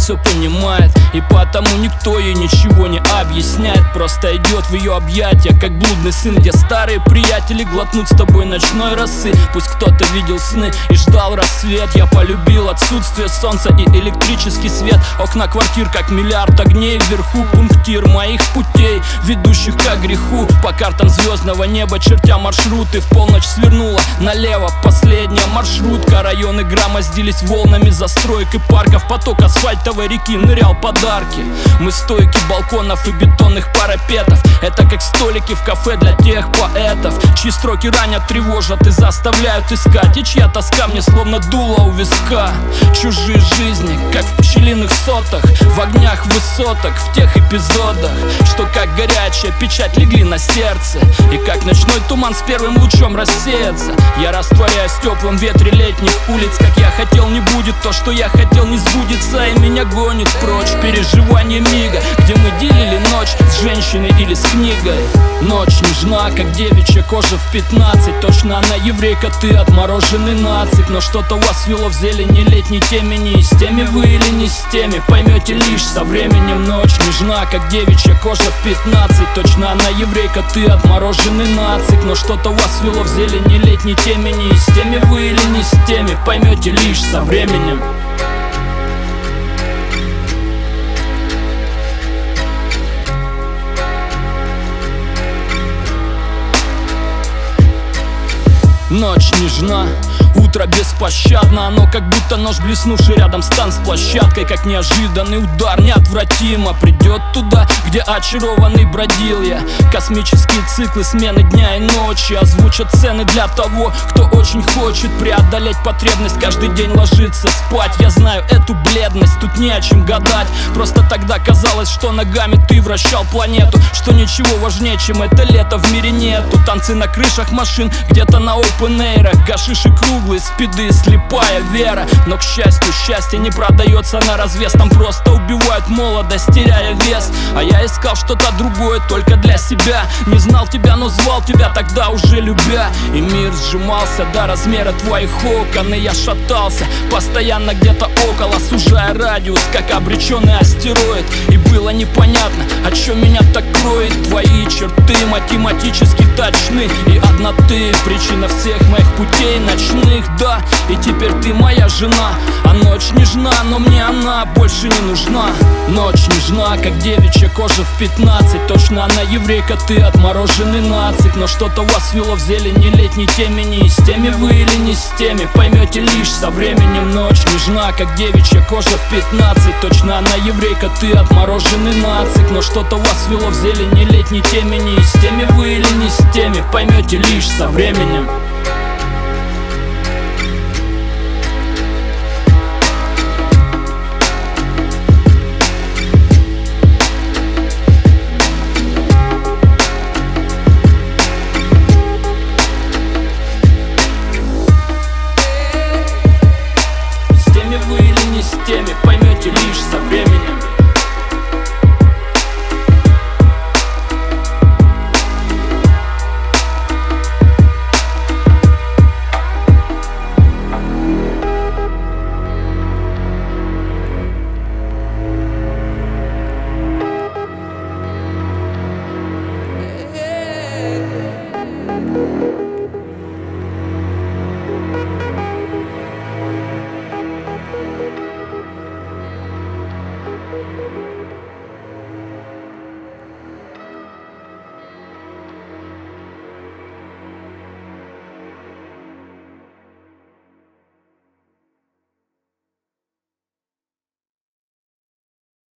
все понимает, и потому никто ей ничего не объясняет. Просто идет в ее объятия, как блудный сын, где старые приятели глотнут с тобой ночной росы. Пусть кто-то видел сны и ждал рассвет, я полюбил отсутствие солнца и электрический свет. Окна квартир как миллиард огней, вверху пунктир моих путей, ведущих к греху. По картам звездного неба, чертя маршруты, в полночь свернула налево последняя маршрутка. Районы громоздились волнами застроек и парков, поток асфальтовой реки нырял подарки. Мы стойки балконов и бетонных парапетов, это как столики в кафе для тех поэтов, чьи строки ранят, тревожат и заставляют искать, и чья тоска мне словно дуло у виска. Чужие жизни, как в пчелиных сотах, в огнях высоток, в тех эпизодах, что как горячая печать легли на сердце, и как ночной туман с первым лучом рассеется. Я растворяюсь в теплом ветре летних улиц, как я хотел, не будет, то, что я хотел, не сбудется, и меня гонит прочь переживание мига, где мы делили ночь с женщиной или с книгой. Ночь нежна, как девичья кожа в 15, точно она еврейка, ты отмороженный нацик. Но что-то вас свело в зелени летней темени, с теми вы или не с теми, поймете лишь со временем. Ночь нежна, как девичья кожа в 15, точно она еврейка, ты отмороженный нацик. Но что-то вас свело в зелени летней темени, с теми вы или не с теми, поймете лишь со временем. Ночь нежна, утро беспощадно, оно как будто нож, блеснувший рядом с танцплощадкой, как неожиданный удар, неотвратимо придет туда, где очарованный бродил я. Космические циклы смены дня и ночи озвучат цены для того, кто очень хочет преодолеть потребность каждый день ложиться спать. Я знаю эту бледность, тут не о чем гадать, просто тогда казалось, что ногами ты вращал планету, что ничего важнее, чем это лето, в мире нету. Танцы на крышах машин, где-то на опен-эйрах, гашиши круглые, спиды, слепая вера. Но, к счастью, счастье не продается на развес, там просто убивают молодость, теряя вес. А я искал что-то другое только для себя, не знал тебя, но звал тебя тогда уже любя. И мир сжимался до размера твоих окон, и я шатался постоянно где-то около, сужая радиус, как обреченный астероид. И было непонятно, о чем меня так кроет. Твои черты математически точны, и одна ты причина всех моих путей ночных, да. И теперь ты моя жена, а ночь нежна, но мне она больше не нужна. Ночь нежна, как девичья кожа в 15, точно она еврейка, ты отмороженный нацик. Но что-то вас свело в зелени летней темени, с теми вы или не с теми, поймете лишь со временем. Ночь нежна, как девичья кожа в 15, точно она еврейка, ты отмороженный нацик. Но что-то вас свело в зелени летней темени, с теми вы или не с теми, поймете лишь со временем.